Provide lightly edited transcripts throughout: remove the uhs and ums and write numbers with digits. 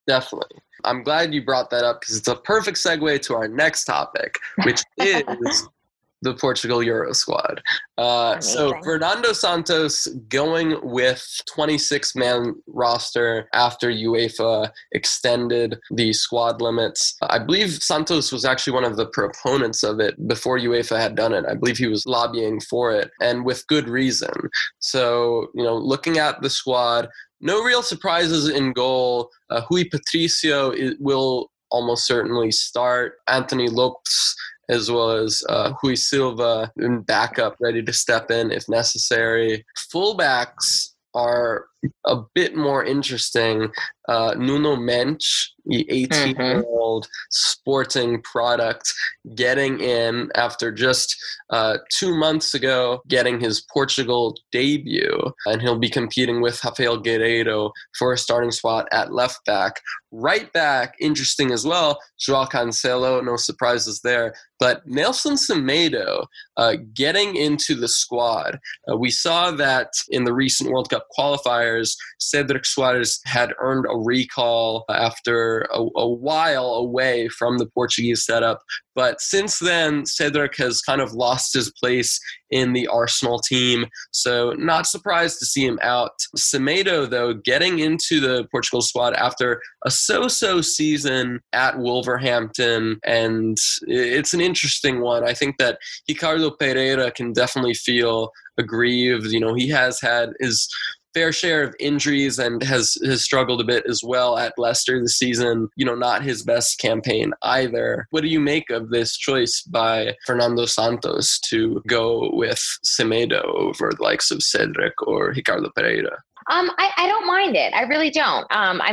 definitely. I'm glad you brought that up because it's a perfect segue to our next topic, which is the Portugal Euro squad. So Fernando Santos going with 26-man roster after UEFA extended the squad limits. I believe Santos was actually one of the proponents of it before UEFA had done it. I believe he was lobbying for it, and with good reason. So, looking at the squad, no real surprises in goal. Rui Patricio will almost certainly start. Anthony Lopes, as well as Rui Silva in backup, ready to step in if necessary. Fullbacks are a bit more interesting. Nuno Mensch, the 18-year-old sporting product, getting in after just 2 months ago, getting his Portugal debut, and he'll be competing with Rafael Guerreiro for a starting spot at left back. Right back, interesting as well, João Cancelo, no surprises there, but Nelson Semedo getting into the squad. We saw that in the recent World Cup qualifiers, Cedric Soares had earned a recall after a while away from the Portuguese setup. But since then, Cedric has kind of lost his place in the Arsenal team, so not surprised to see him out. Semedo, though, getting into the Portugal squad after a so-so season at Wolverhampton, and it's an interesting one. I think that Ricardo Pereira can definitely feel aggrieved. He has had his fair share of injuries and has struggled a bit as well at Leicester this season. Not his best campaign either. What do you make of this choice by Fernando Santos to go with Semedo over the likes of Cedric or Ricardo Pereira? I don't mind it. I really don't.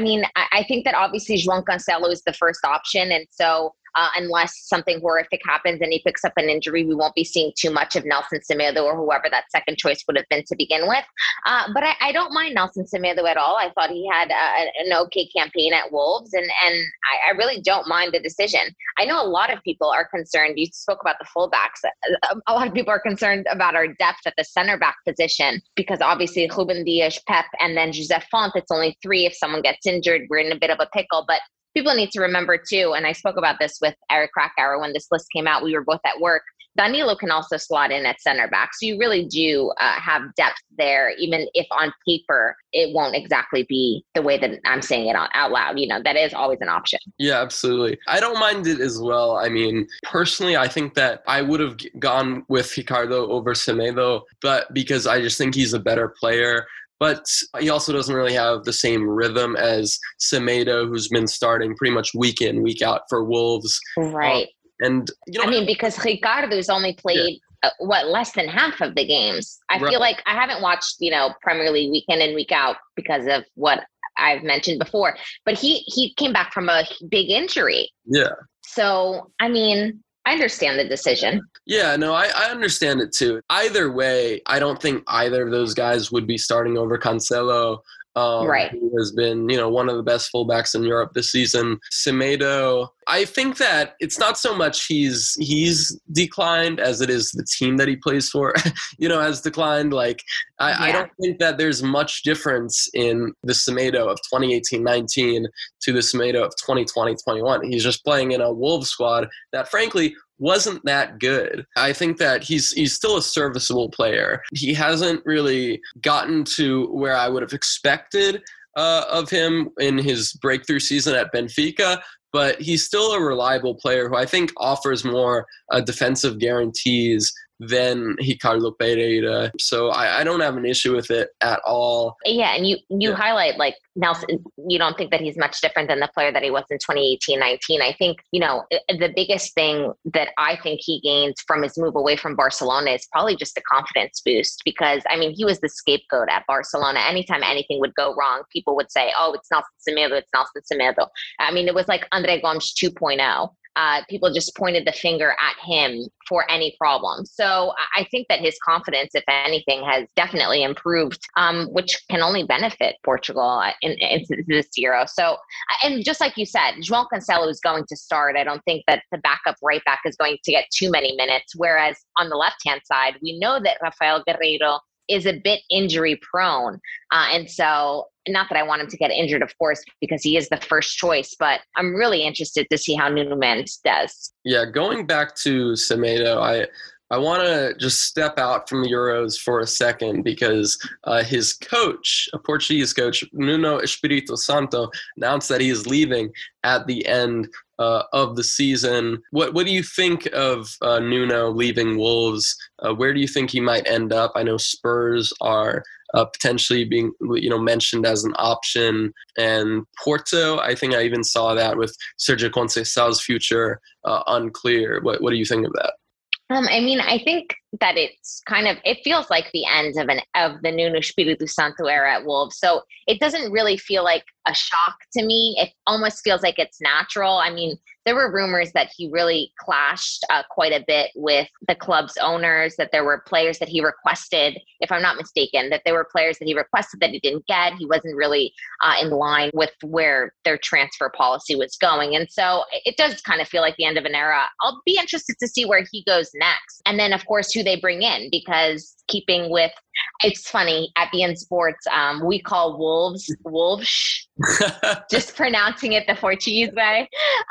I think that obviously João Cancelo is the first option. And so unless something horrific happens and he picks up an injury, we won't be seeing too much of Nelson Semedo or whoever that second choice would have been to begin with. But I don't mind Nelson Semedo at all. I thought he had an okay campaign at Wolves, and I really don't mind the decision. I know a lot of people are concerned. You spoke about the fullbacks. A lot of people are concerned about our depth at the center back position because obviously Ruben Dias, Pep, and then José Font, it's only 3. If someone gets injured, we're in a bit of a pickle. But people need to remember too, and I spoke about this with Eric Krakauer when this list came out, we were both at work, Danilo can also slot in at center back. So you really do have depth there, even if on paper it won't exactly be the way that I'm saying it out loud. That is always an option. Yeah, absolutely. I don't mind it as well. Personally, I think that I would have gone with Ricardo over Semedo, but because I just think he's a better player. But he also doesn't really have the same rhythm as Semedo, who's been starting pretty much week in, week out for Wolves. Right. Because Ricardo's only played, less than half of the games. I feel like I haven't watched, Premier League week in and week out because of what I've mentioned before. But he came back from a big injury. Yeah. So, I understand the decision. Yeah, no, I understand it too. Either way, I don't think either of those guys would be starting over Cancelo, who has been, one of the best fullbacks in Europe this season. Semedo, I think that it's not so much he's declined as it is the team that he plays for, has declined. I don't think that there's much difference in the Semedo of 2018-19 to the Semedo of 2020-21. He's just playing in a Wolves squad that, frankly, wasn't that good. I think that he's still a serviceable player. He hasn't really gotten to where I would have expected of him in his breakthrough season at Benfica, but he's still a reliable player who I think offers more defensive guarantees than Ricardo Pereira. So I don't have an issue with it at all. Yeah, and you highlight Nelson, you don't think that he's much different than the player that he was in 2018-19. I think, the biggest thing that I think he gains from his move away from Barcelona is probably just a confidence boost because, he was the scapegoat at Barcelona. Anytime anything would go wrong, people would say, oh, it's Nelson Semedo, it's Nelson Semedo. It was like Andre Gomes 2.0. People just pointed the finger at him for any problem. So I think that his confidence, if anything, has definitely improved, which can only benefit Portugal in this Euro. So, and just like you said, João Cancelo is going to start. I don't think that the backup right back is going to get too many minutes. Whereas on the left-hand side, we know that Rafael Guerreiro is a bit injury prone. And so not that I want him to get injured, of course, because he is the first choice, but I'm really interested to see how Nuno Mendes does. Yeah, going back to Semedo, I want to just step out from the Euros for a second because his coach, a Portuguese coach, Nuno Espírito Santo, announced that he is leaving at the end of the season. What do you think of Nuno leaving Wolves? Where do you think he might end up? I know Spurs are potentially being mentioned as an option, and Porto, I think I even saw that with Sergio Conceição's future unclear. What do you think of that? I think that it feels like the end of the Nuno Espírito Santo era at Wolves. So it doesn't really feel like a shock to me. It almost feels like it's natural. I mean, there were rumors that he really clashed quite a bit with the club's owners, that there were players that he requested, if I'm not mistaken, that there were players that he requested that he didn't get. He wasn't really in line with where their transfer policy was going. And so it does kind of feel like the end of an era. I'll be interested to see where he goes next. And then, of course, who they bring in, because keeping with, it's funny, at beIN Sports, we call Wolves, just pronouncing it the Portuguese way.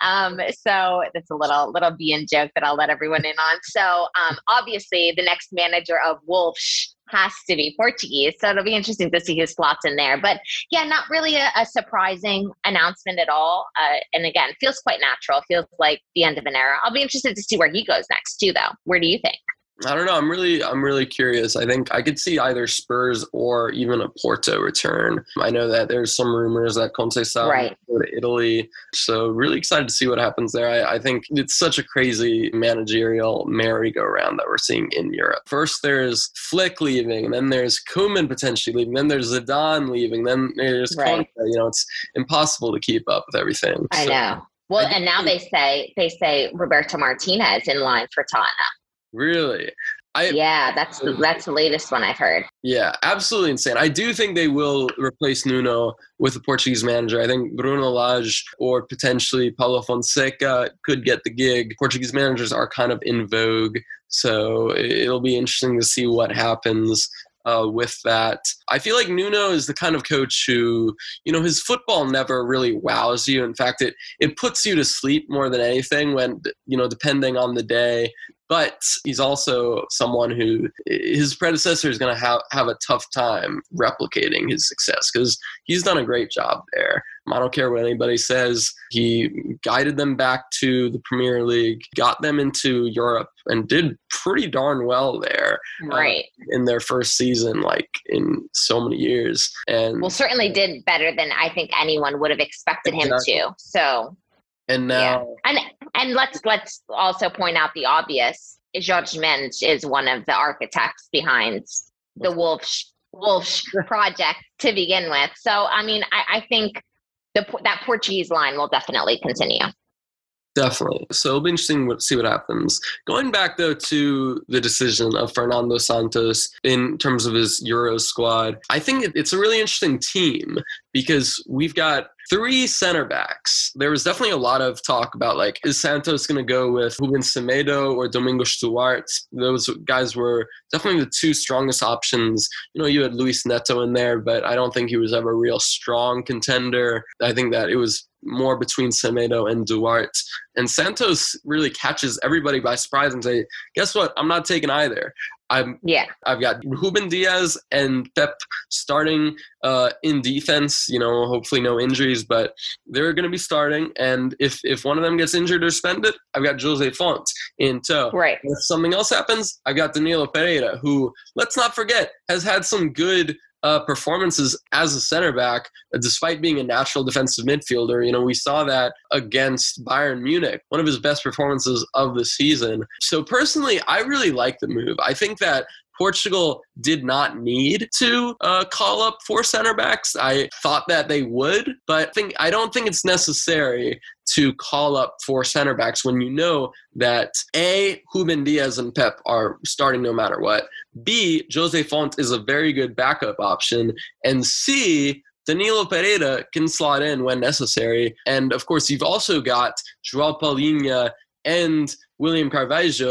So that's a little beIN joke that I'll let everyone in on. So obviously the next manager of Wolves has to be Portuguese. So it'll be interesting to see who slots in there. But yeah, not really a surprising announcement at all. And again, feels quite natural. Feels like the end of an era. I'll be interested to see where he goes next too, though. Where do you think? I don't know. I'm really curious. I think I could see either Spurs or even a Porto return. I know that there's some rumors that Conceição right. will go to Italy. So really excited to see what happens there. I think it's such a crazy managerial merry-go-round that we're seeing in Europe. First there's Flick leaving, and then there's Koeman potentially leaving, then there's Zidane leaving, then there's right. Conte. It's impossible to keep up with everything. I know. Well, and now they say Roberto Martinez in line for Tottenham. Really? Yeah, that's the latest one I've heard. Yeah, absolutely insane. I do think they will replace Nuno with a Portuguese manager. I think Bruno Lage or potentially Paulo Fonseca could get the gig. Portuguese managers are kind of in vogue, so it'll be interesting to see what happens with that. I feel like Nuno is the kind of coach who, his football never really wows you. In fact, it puts you to sleep more than anything when, depending on the day. But he's also someone who his predecessor is going to have a tough time replicating his success because he's done a great job there. I don't care what anybody says. He guided them back to the Premier League, got them into Europe, and did pretty darn well there. Right. In their first season, like in so many years. And certainly did better than I think anyone would have expected him to. So. And now, and let's also point out the obvious. Jorge Mendes is one of the architects behind the Wolves project to begin with. So, I think that Portuguese line will definitely continue. Definitely. So it'll be interesting to see what happens. Going back, though, to the decision of Fernando Santos in terms of his Euro squad, I think it's a really interesting team because we've got 3 center backs. There was definitely a lot of talk about, is Santos going to go with Ruben Semedo or Domingos Duarte? Those guys were definitely the 2 strongest options. You had Luis Neto in there, but I don't think he was ever a real strong contender. I think that it was more between Semedo and Duarte. And Santos really catches everybody by surprise and say, guess what? I'm not taking either. I've got Ruben Diaz and Pep starting in defense, hopefully no injuries, but they're going to be starting. And if one of them gets injured or suspended, I've got Jose Fonte in tow. Right. If something else happens, I've got Danilo Pereira, who, let's not forget, has had some good performances as a center back, despite being a natural defensive midfielder. We saw that against Bayern Munich, one of his best performances of the season. So personally, I really like the move. I think that Portugal did not need to call up 4 center backs. I thought that they would, but I don't think it's necessary to call up 4 center backs when you know that A, Ruben Diaz and Pep are starting no matter what, B, Jose Fonte is a very good backup option, and C, Danilo Pereira can slot in when necessary. And of course, you've also got João Palhinha and William Carvalho,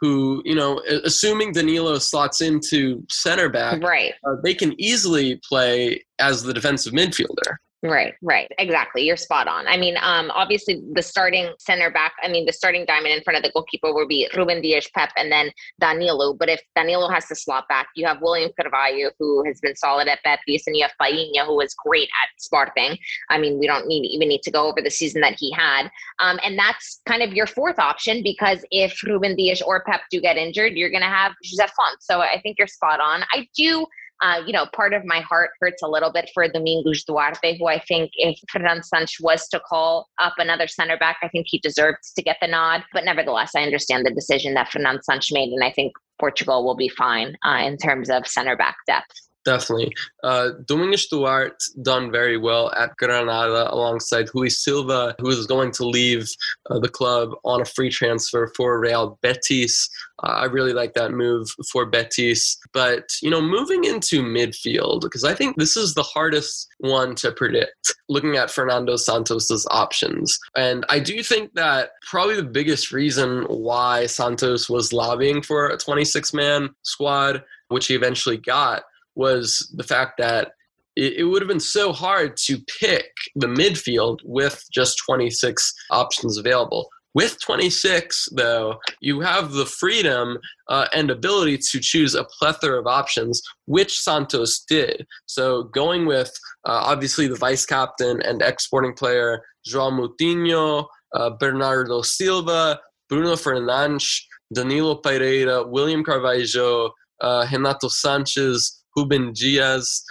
who, assuming Danilo slots into center back, right, they can easily play as the defensive midfielder. Right. Exactly. You're spot on. I mean, obviously the starting center back, the starting diamond in front of the goalkeeper will be Ruben Dias, Pep, and then Danilo. But if Danilo has to slot back, you have William Carvalho, who has been solid at Betis, and you have Painha, who was great at Sporting. We don't even need to go over the season that he had. And that's kind of your fourth option, because if Ruben Dias or Pep do get injured, you're going to have José Fonte. So I think you're spot on. I do. Part of my heart hurts a little bit for Domingos Duarte, who I think if Fernando Santos was to call up another center back, I think he deserves to get the nod. But nevertheless, I understand the decision that Fernando Santos made, and I think Portugal will be fine in terms of center back depth. Definitely. Domingos Duarte done very well at Granada alongside Rui Silva, who is going to leave the club on a free transfer for Real Betis. I really like that move for Betis. But, moving into midfield, because I think this is the hardest one to predict, looking at Fernando Santos's options. And I do think that probably the biggest reason why Santos was lobbying for a 26-man squad, which he eventually got, was the fact that it would have been so hard to pick the midfield with just 26 options available. With 26, though, you have the freedom and ability to choose a plethora of options, which Santos did. So going with, obviously, the vice-captain and ex-Sporting player João Moutinho, Bernardo Silva, Bruno Fernandes, Danilo Pereira, William Carvalho, Renato Sanches, Ruben Neves,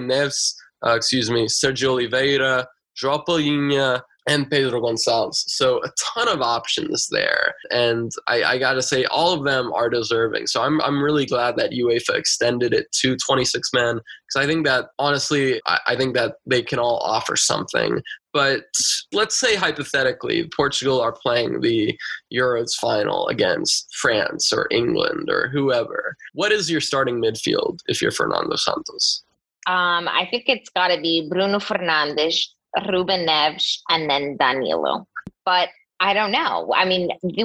Sergio Oliveira, João Painha, and Pedro Gonçalves. So a ton of options there. And I got to say, all of them are deserving. So I'm really glad that UEFA extended it to 26 men, because I think that, honestly, I think that they can all offer something. But let's say, hypothetically, Portugal are playing the Euros final against France or England or whoever. What is your starting midfield if you're Fernando Santos? I think it's got to be Bruno Fernandes, Ruben Neves, and then Danilo. But I don't know. I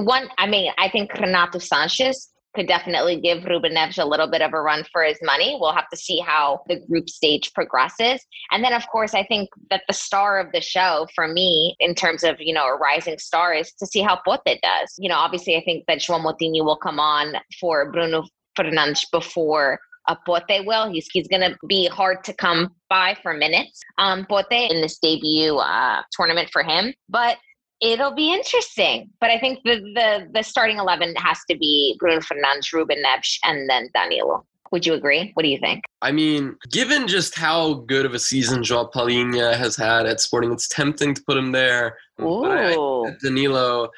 think Renato Sanches could definitely give Ruben Neves a little bit of a run for his money. We'll have to see how the group stage progresses. And then, of course, I think that the star of the show for me, in terms of, a rising star, is to see how Pote does. Obviously, I think that João Moutinho will come on for Bruno Fernandes before Pote will. He's going to be hard to come by for minutes. Pote in this debut tournament for him. But it'll be interesting. But I think the starting 11 has to be Bruno Fernandes, Ruben Neves, and then Danilo. Would you agree? What do you think? Given just how good of a season João Painha has had at Sporting, it's tempting to put him there. Ooh. But Danilo,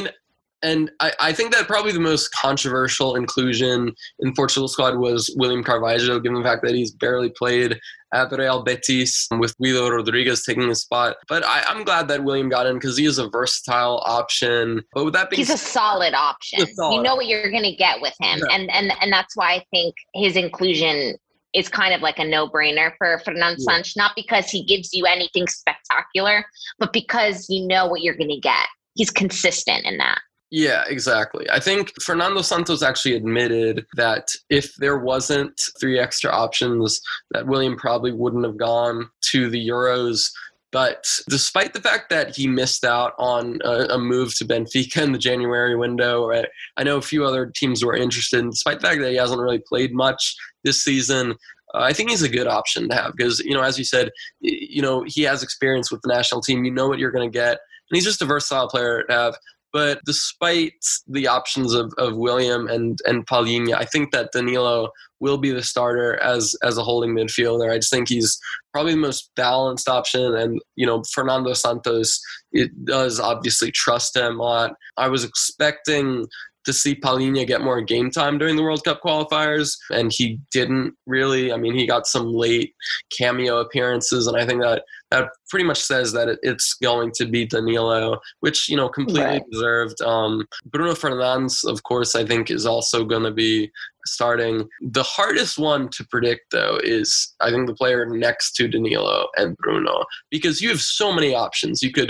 and I think that probably the most controversial inclusion in Portugal's squad was William Carvalho, given the fact that he's barely played at Real Betis, with Guido Rodriguez taking his spot. But I'm glad that William got in, because he is a versatile option. But with that being he's a solid option. You know what you're going to get with him. Yeah. And that's why I think his inclusion is kind of like a no-brainer for Fernando Santos, not because he gives you anything spectacular, but because you know what you're going to get. He's consistent in that. Yeah, exactly. I think Fernando Santos actually admitted that if there wasn't 3 extra options, that William probably wouldn't have gone to the Euros. But despite the fact that he missed out on a move to Benfica in the January window, right? I know a few other teams were interested. And despite the fact that he hasn't really played much this season, I think he's a good option to have because, as you said, he has experience with the national team. You know what you're going to get. And he's just a versatile player to have. But despite the options of William and Painha, I think that Danilo will be the starter as a holding midfielder. I just think he's probably the most balanced option. And, Fernando Santos, it does obviously trust him a lot. I was expecting to see Painha get more game time during the World Cup qualifiers, and he didn't really. He got some late cameo appearances, and I think that pretty much says that it's going to be Danilo, which, completely deserved. Bruno Fernandes, of course, I think is also going to be starting. The hardest one to predict, though, is I think the player next to Danilo and Bruno, because you have so many options. You could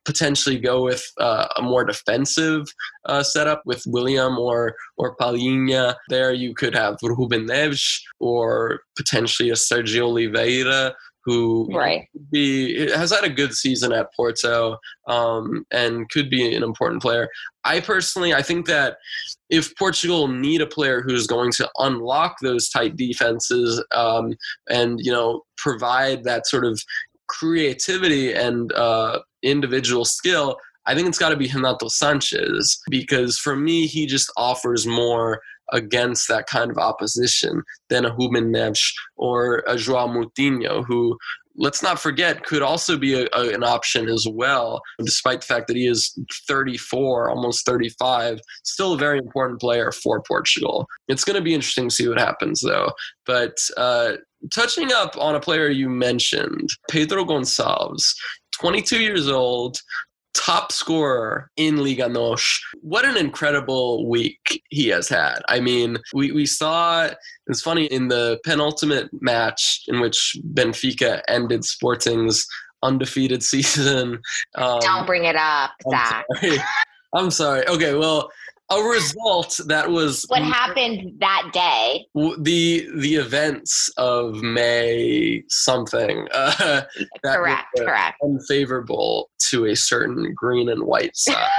potentially go with a more defensive setup with William or Palhinha. There you could have Ruben Neves or potentially a Sergio Oliveira, who has had a good season at Porto and could be an important player. I think that if Portugal need a player who's going to unlock those tight defenses and, provide that sort of creativity and individual skill, I think it's got to be Renato Sanchez, because for me, he just offers more against that kind of opposition than a Ruben Neves or a João Moutinho, who, let's not forget, could also be an option as well, despite the fact that he is 34, almost 35, still a very important player for Portugal. It's going to be interesting to see what happens, though. But touching up on a player you mentioned, Pedro Gonçalves, 22 years old, top scorer in Liga NOS. What an incredible week he has had. I mean, we saw, it's funny, in the penultimate match in which Benfica ended Sporting's undefeated season. Don't bring it up, Zach. I'm sorry. Okay, well, a result that was what happened that day. The events of May something that correct unfavorable to a certain green and white side.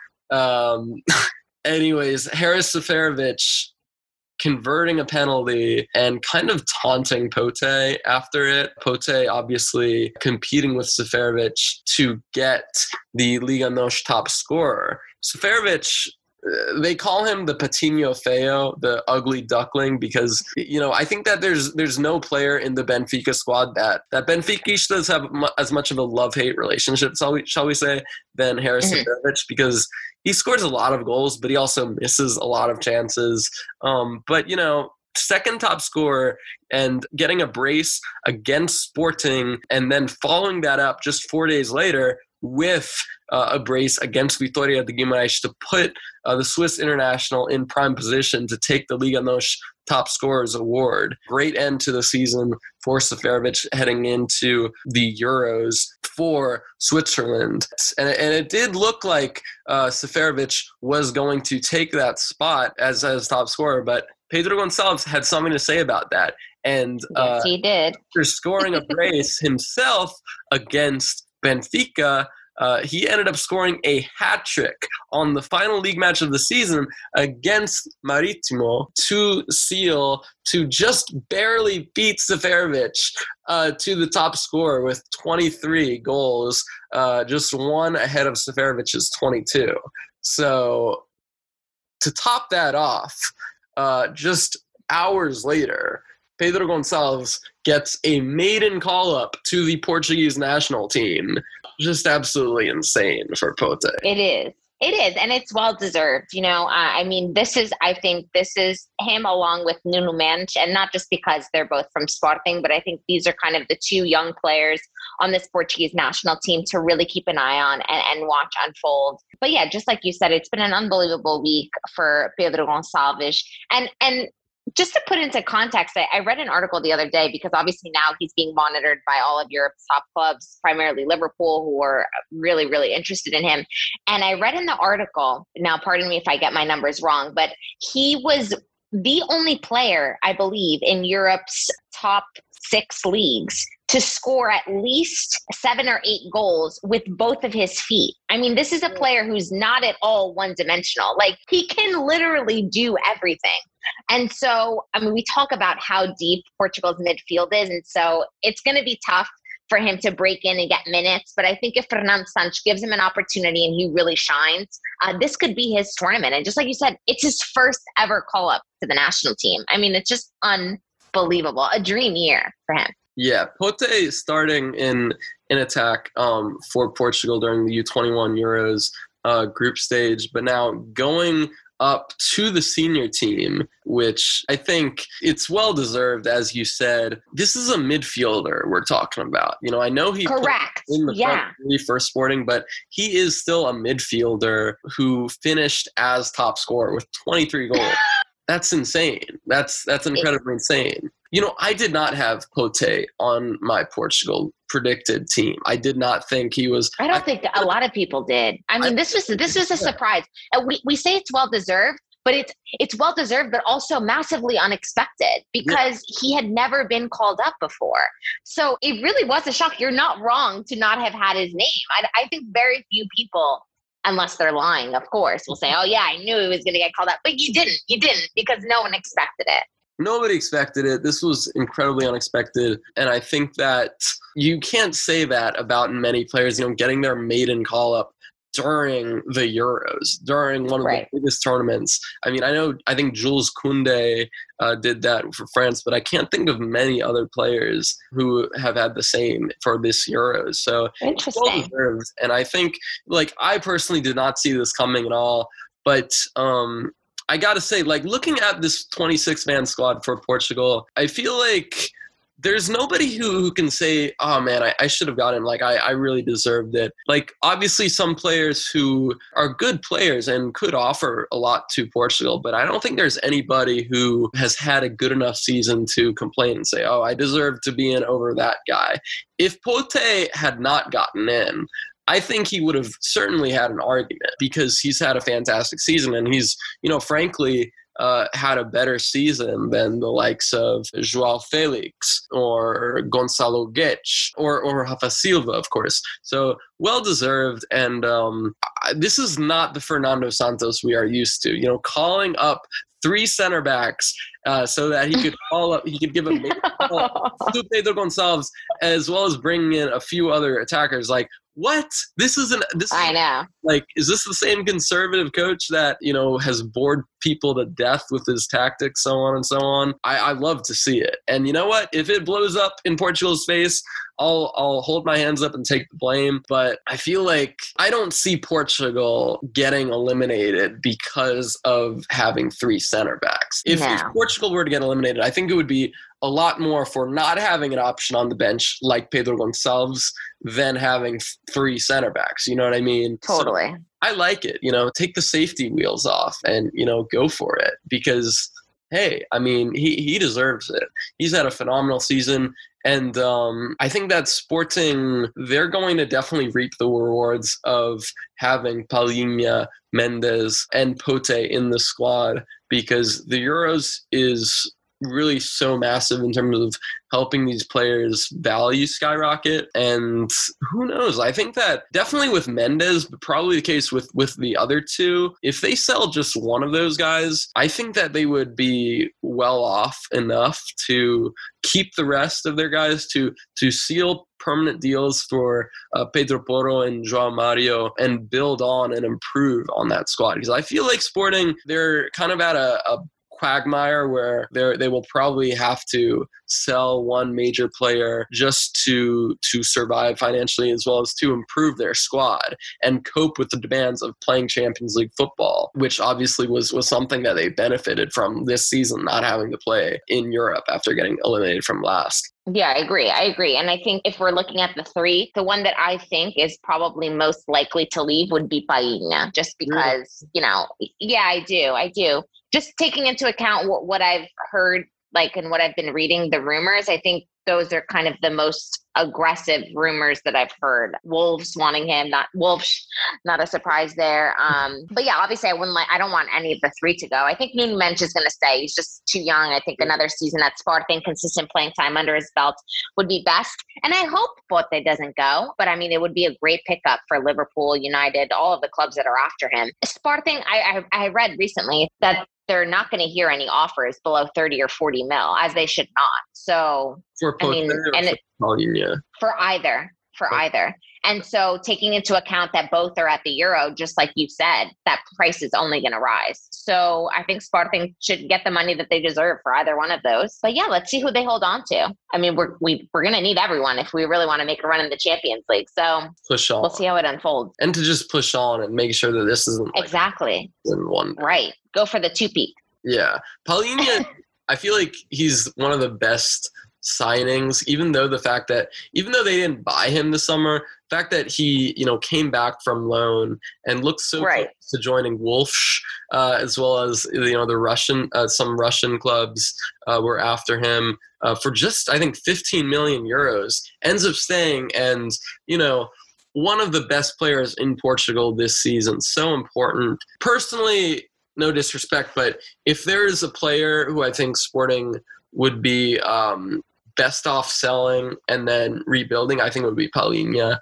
Anyways, Haris Seferovic converting a penalty and kind of taunting Pote after it. Pote obviously competing with Seferovic to get the Liga NOS top scorer. Seferovic, they call him the Patinho Feo, the ugly duckling, because, I think that there's no player in the Benfica squad that Benfica have as much of a love-hate relationship, shall we say, than Haris Seferovic, because he scores a lot of goals, but he also misses a lot of chances. But, second top scorer and getting a brace against Sporting, and then following that up just 4 days later with a brace against Vitória de Guimarães to put the Swiss international in prime position to take the Liga NOS Top Scorers Award. Great end to the season for Seferovic heading into the Euros for Switzerland. And it did look like Seferovic was going to take that spot as top scorer, but Pedro Gonçalves had something to say about that. And yes, he did. After scoring a brace himself against Benfica, he ended up scoring a hat trick on the final league match of the season against Marítimo to just barely beat Seferovic to the top scorer with 23 goals, just one ahead of Seferovic's 22. So to top that off, just hours later, Pedro Gonçalves gets a maiden call-up to the Portuguese national team. Just absolutely insane for Pote. It is. And it's well-deserved. I think this is him along with Nuno Mendes, and not just because they're both from Sporting, but I think these are kind of the two young players on this Portuguese national team to really keep an eye on and watch unfold. But yeah, just like you said, it's been an unbelievable week for Pedro Gonçalves. And just to put into context, I read an article the other day, because obviously now he's being monitored by all of Europe's top clubs, primarily Liverpool, who are really, really interested in him. And I read in the article, now pardon me if I get my numbers wrong, but he was the only player, I believe, in Europe's top 6 leagues to score at least 7 or 8 goals with both of his feet. I mean, this is a player who's not at all one-dimensional. Like, he can literally do everything. And so, we talk about how deep Portugal's midfield is, and so it's going to be tough for him to break in and get minutes. But I think if Fernando Santos gives him an opportunity and he really shines, this could be his tournament. And just like you said, it's his first ever call-up to the national team. It's just unbelievable. A dream year for him. Yeah, Pote starting in attack for Portugal during the U21 Euros group stage, but now going up to the senior team, which I think it's well-deserved, as you said. This is a midfielder we're talking about. I know he played in the front three for Sporting, but he is still a midfielder who finished as top scorer with 23 goals. That's insane. That's incredibly insane. I did not have Pote on my Portugal predicted team. I did not think he was. I don't think a lot of people did. I mean, this was a surprise. We say it's well deserved, but it's well deserved, but also massively unexpected because he had never been called up before. So it really was a shock. You're not wrong to not have had his name. I think very few people, unless they're lying, of course, will say, "Oh yeah, I knew he was going to get called up," but you didn't because no one expected it. Nobody expected it. This was incredibly unexpected. And I think that you can't say that about many players, getting their maiden call-up during the Euros, during one of the biggest tournaments. I mean, I think Jules Koundé did that for France, but I can't think of many other players who have had the same for this Euros. So interesting. Well deserved. And I think, I personally did not see this coming at all, but I got to say, looking at this 26-man squad for Portugal, I feel like there's nobody who can say, oh, man, I should have got him. I really deserved it. Obviously some players who are good players and could offer a lot to Portugal, but I don't think there's anybody who has had a good enough season to complain and say, oh, I deserve to be in over that guy. If Pote had not gotten in, I think he would have certainly had an argument because he's had a fantastic season and he's, frankly, had a better season than the likes of João Felix or Gonçalo Guedes or Rafa Silva, of course. So well-deserved. And this is not the Fernando Santos we are used to, calling up 3 center backs so that he could give a call to Pedro Gonçalves, as well as bringing in a few other attackers. What? I know. Is this the same conservative coach that, has bored people to death with his tactics, so on and so on? I love to see it. And you know what? If it blows up in Portugal's face, I'll hold my hands up and take the blame. But I feel like I don't see Portugal getting eliminated because of having 3 center backs. If Portugal were to get eliminated, I think it would be a lot more for not having an option on the bench like Pedro Gonçalves than having 3 center backs. You know what I mean? Totally. So I like it. Take the safety wheels off and, go for it because, hey, I mean, he deserves it. He's had a phenomenal season. And I think that Sporting, they're going to definitely reap the rewards of having Palhinha, Mendes, and Pote in the squad because the Euros is really so massive in terms of helping these players' value skyrocket. And who knows? I think that definitely with Mendes, but probably the case with the other 2, if they sell just one of those guys, I think that they would be well off enough to keep the rest of their guys to seal permanent deals for Pedro Porro and João Mario and build on and improve on that squad. Because I feel like Sporting, they're kind of at a quagmire where they will probably have to sell one major player just to survive financially as well as to improve their squad and cope with the demands of playing Champions League football, which obviously was something that they benefited from this season, not having to play in Europe after getting eliminated from last. Yeah, I agree. And I think if we're looking at the 3, the one that I think is probably most likely to leave would be Palhinha, just because, I do. Just taking into account what I've heard, and what I've been reading, the rumors, I think those are kind of the most aggressive rumors that I've heard. Wolves wanting him, not a surprise there. But yeah, obviously I don't want any of the 3 to go. I think Nuno Mendes is going to stay. He's just too young. I think another season at Sporting, consistent playing time under his belt would be best. And I hope Pote doesn't go, but I mean, it would be a great pickup for Liverpool, United, all of the clubs that are after him. Sporting, I read recently that they're not going to hear any offers below 30 or 40 mil, as they should not. So, for either. And so taking into account that both are at the Euro, just like you said, that price is only going to rise. So I think Sporting should get the money that they deserve for either one of those. But yeah, let's see who they hold on to. I mean, we're going to need everyone if we really want to make a run in the Champions League. So push on. We'll see how it unfolds. And to just push on and make sure that this isn't exactly in one. Right. Go for the 2-peat. Yeah. Palhinha, I feel like he's one of the best signings, even though they didn't buy him this summer, the fact that he, came back from loan and looked so close to joining Wolfs, as well as, the Russian, some Russian clubs were after him for just, I think, 15 million euros, ends up staying and, one of the best players in Portugal this season. So important. Personally, no disrespect, but if there is a player who I think Sporting would be best off selling and then rebuilding, I think it would be Palhinha.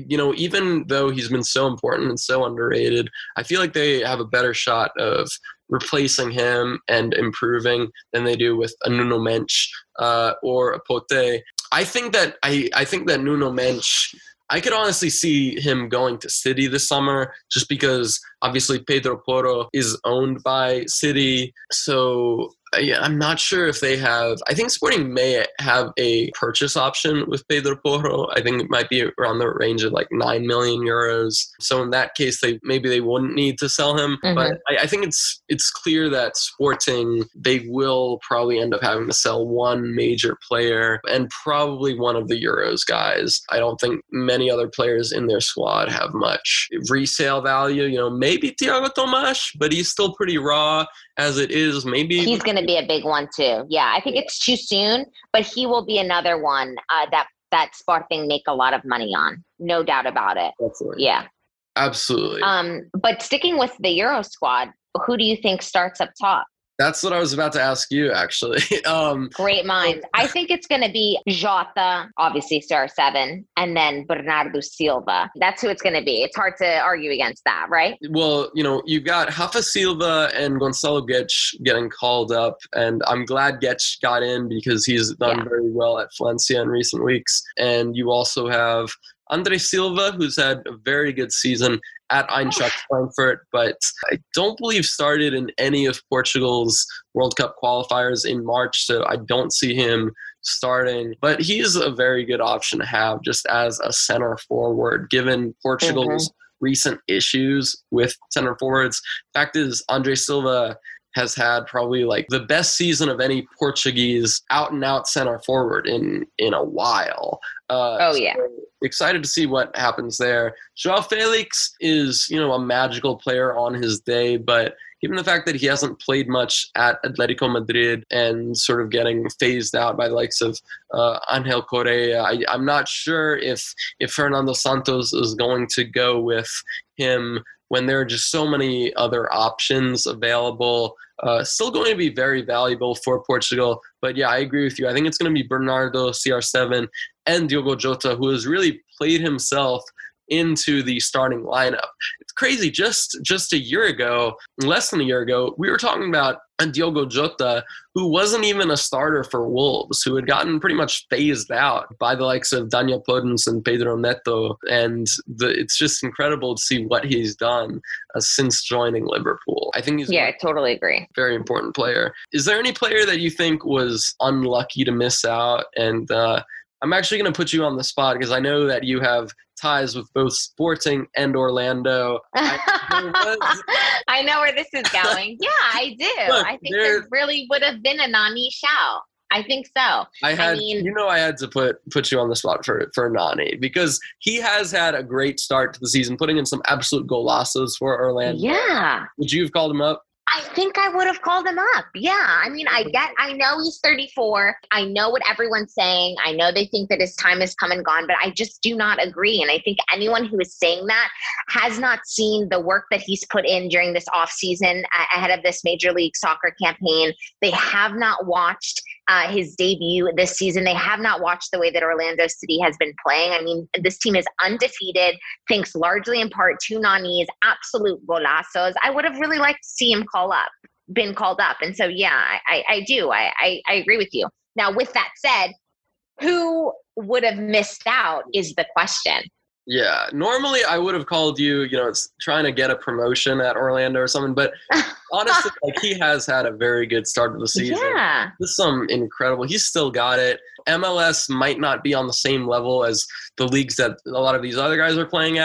Even though he's been so important and so underrated, I feel like they have a better shot of replacing him and improving than they do with a Nuno Mensch or a Pote. I think that Nuno Mensch, I could honestly see him going to City this summer just because obviously Pedro Porro is owned by City. So I'm not sure if they have – I think Sporting may have a purchase option with Pedro Porro. I think it might be around the range of like 9 million euros. So in that case, they wouldn't need to sell him. Mm-hmm. But I think it's clear that Sporting, they will probably end up having to sell one major player and probably one of the Euros guys. I don't think many other players in their squad have much resale value. Maybe Thiago Tomas, but he's still pretty raw as it is. Maybe he's going to be a big one too. Yeah, I think it's too soon, but he will be another one that Sporting make a lot of money on. No doubt about it. Absolutely. Yeah. Absolutely. But sticking with the Euro squad, who do you think starts up top? That's what I was about to ask you, actually. Great minds. I think it's going to be Jota, obviously CR7, and then Bernardo Silva. That's who it's going to be. It's hard to argue against that, right? Well, you've got Rafa Silva and Gonçalo Guedes getting called up, and I'm glad Guedes got in because he's done very well at Valencia in recent weeks. And you also have Andre Silva, who's had a very good season at Eintracht Frankfurt, but I don't believe started in any of Portugal's World Cup qualifiers in March, so I don't see him starting. But he's a very good option to have just as a center forward, given Portugal's recent issues with center forwards. Fact is, Andre Silva has had probably like the best season of any Portuguese out-and-out center forward in a while. So excited to see what happens there. João Felix is, a magical player on his day, but given the fact that he hasn't played much at Atletico Madrid and sort of getting phased out by the likes of Angel Correa, I'm not sure if Fernando Santos is going to go with him when there are just so many other options available. Still going to be very valuable for Portugal. But yeah, I agree with you. I think it's going to be Bernardo, CR7, and Diogo Jota, who has really played himself into the starting lineup. It's crazy. Just a year ago, less than a year ago, we were talking about Diogo Jota, who wasn't even a starter for Wolves, who had gotten pretty much phased out by the likes of Daniel Podence and Pedro Neto. And it's just incredible to see what he's done since joining Liverpool. I think he's I totally agree. Very important player. Is there any player that you think was unlucky to miss out? And I'm actually going to put you on the spot because I know that you have ties with both Sporting and Orlando. I know where this is going. Yeah, I do. Look, I think there really would have been a Nani shout. I think so. I had to put you on the spot for Nani because he has had a great start to the season, putting in some absolute golazos for Orlando. Yeah. Would you have called him up? I think I would have called him up. Yeah. I mean, I know he's 34. I know what everyone's saying. I know they think that his time has come and gone, but I just do not agree. And I think anyone who is saying that has not seen the work that he's put in during this offseason ahead of this Major League Soccer campaign. They have not watched his debut this season. They have not watched the way that Orlando City has been playing. I mean, this team is undefeated, thanks largely in part to Nani's absolute golazos. I would have really liked to see him been called up. And so, yeah, I do. I agree with you. Now, with that said, who would have missed out is the question. Yeah, normally I would have called you, trying to get a promotion at Orlando or something. But honestly, he has had a very good start to the season. Yeah. This is some incredible. He's still got it. MLS might not be on the same level as the leagues that a lot of these other guys are playing at,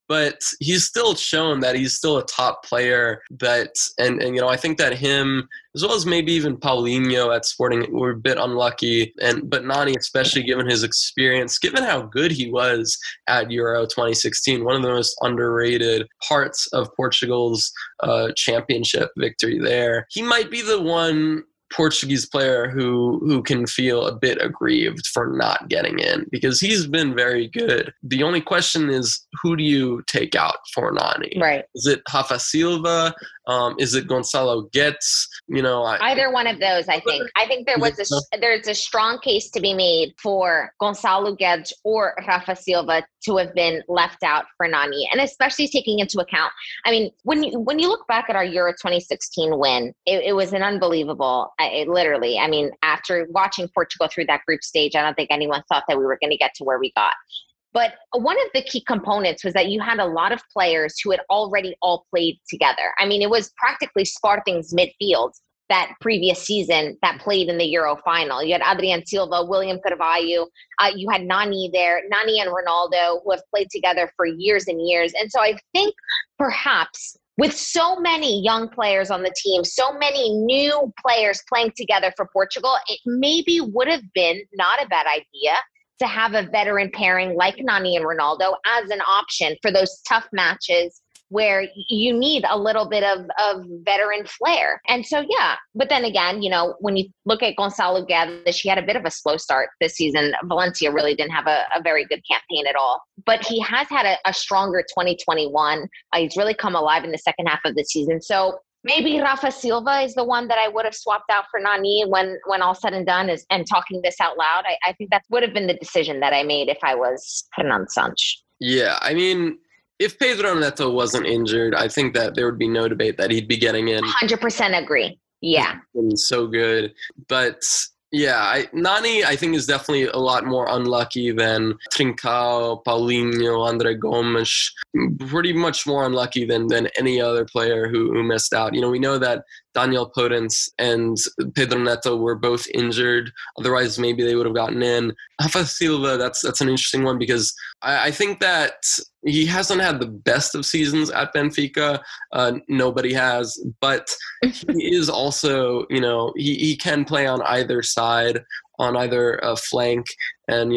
but he's still shown that he's still a top player. And I think that him, as well as maybe even Paulinho at Sporting, were a bit unlucky. But Nani, especially given his experience, given how good he was at Euro 2016, one of the most underrated parts of Portugal's championship victory there, he might be the one Portuguese player who can feel a bit aggrieved for not getting in, because he's been very good. The only question is, who do you take out for Nani? Right. Is it Rafa Silva? Is it Gonçalo Guedes? Either one of those, I think. I think there's a strong case to be made for Gonçalo Guedes or Rafa Silva to have been left out for Nani, and especially taking into account, I mean, when you look back at our Euro 2016 win, it was an unbelievable. Literally, I mean, after watching Portugal through that group stage, I don't think anyone thought that we were going to get to where we got. But one of the key components was that you had a lot of players who had already all played together. I mean, it was practically Sporting's midfield that previous season that played in the Euro final. You had Adrian Silva, William Carvalho, you had Nani there, Nani and Ronaldo, who have played together for years and years. And so I think perhaps with so many young players on the team, so many new players playing together for Portugal, it maybe would have been not a bad idea to have a veteran pairing like Nani and Ronaldo as an option for those tough matches where you need a little bit of veteran flair. And so, yeah, but then again, when you look at Gonçalo Guedes, she had a bit of a slow start this season. Valencia really didn't have a very good campaign at all, but he has had a stronger 2021. He's really come alive in the second half of the season. So maybe Rafa Silva is the one that I would have swapped out for Nani when all said and done and talking this out loud. I think that would have been the decision that I made if I was Fernando Santos. Yeah, I mean, if Pedro Neto wasn't injured, I think that there would be no debate that he'd be getting in. 100% agree. Yeah. He's so good. But yeah, Nani, I think, is definitely a lot more unlucky than Trincao, Paulinho, André Gomes. Pretty much more unlucky than any other player who missed out. We know that Daniel Podence and Pedro Neto were both injured. Otherwise, maybe they would have gotten in. Rafa Silva, that's an interesting one, because I think that he hasn't had the best of seasons at Benfica. Nobody has. But he is also, he can play on either side, on either flank, and,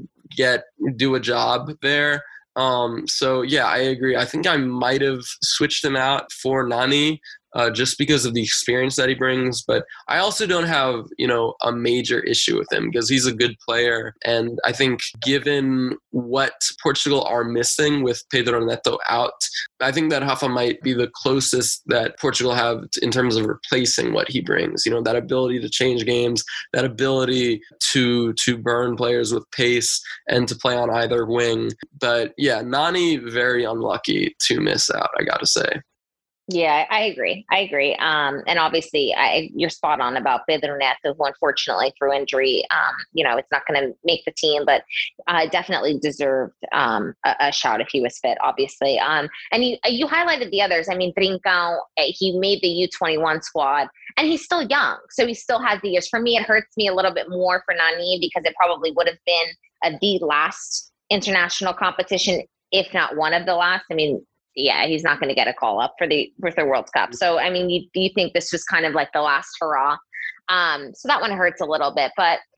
do a job there. So, yeah, I agree. I think I might have switched him out for Nani, just because of the experience that he brings. But I also don't have, a major issue with him, because he's a good player. And I think given what Portugal are missing with Pedro Neto out, I think that Rafa might be the closest that Portugal have in terms of replacing what he brings. That ability to change games, that ability to burn players with pace and to play on either wing. But yeah, Nani, very unlucky to miss out, I got to say. Yeah, I agree. And obviously, you're spot on about Pedro Neto, who unfortunately through injury, it's not going to make the team, but definitely deserved a shot if he was fit, obviously. And you highlighted the others. I mean, Trincao, he made the U21 squad, and he's still young, so he still has the years. For me, it hurts me a little bit more for Nani, because it probably would have been the last international competition, if not one of the last. I mean, yeah, he's not going to get a call up for the World Cup. So, I mean, you think this was kind of like the last hurrah. So that one hurts a little bit. But